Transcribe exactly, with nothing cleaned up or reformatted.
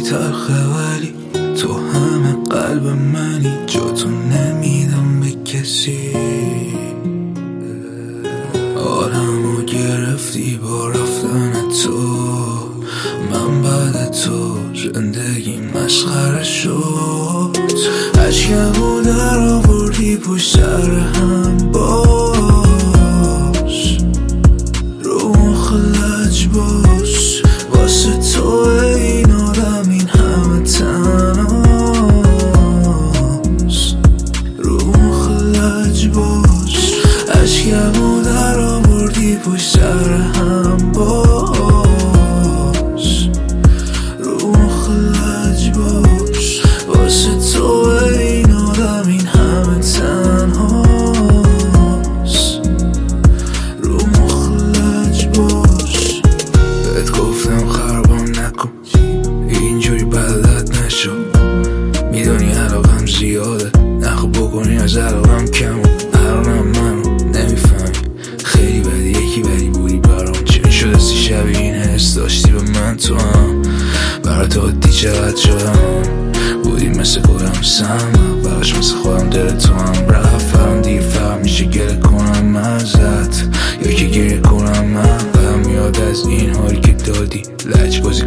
تلخه ولی تو همه قلب منی، جاتو نمیدم به کسی. آرامو گرفتی با رفتن تو، من بعد تو زندگی مسخره شد. عشقمو در آوردی پشت سر هم باش، رو مخ لج باش، واسه تو این آدم این همه تنهاست. رو مخ لج باش، عشقمو در آوردی پشت سر هم باش، رو مخ لج باش، واسه تو این آدم این همه تنهاست. رو مخ لج باش. بهت گفتم خرابم نکن، اینجوری بدت نشو، میدونی علاقم زیاده، نخو بکنی از علاقم کم. الانم منو نمیفهمی، خیلی بدی یکی بدی بودی برام. چه میشد سی شبیه این حس داشتی به من تو هم، برات عادی چقدر شدم، بودی مثل خودم سم، براش مثل خودم دل تو هم رفتم. دیگه فهم میشه گله کنم ازت یا که گریه کنم من. بدم میاد از این حالی که دادی، لج بازی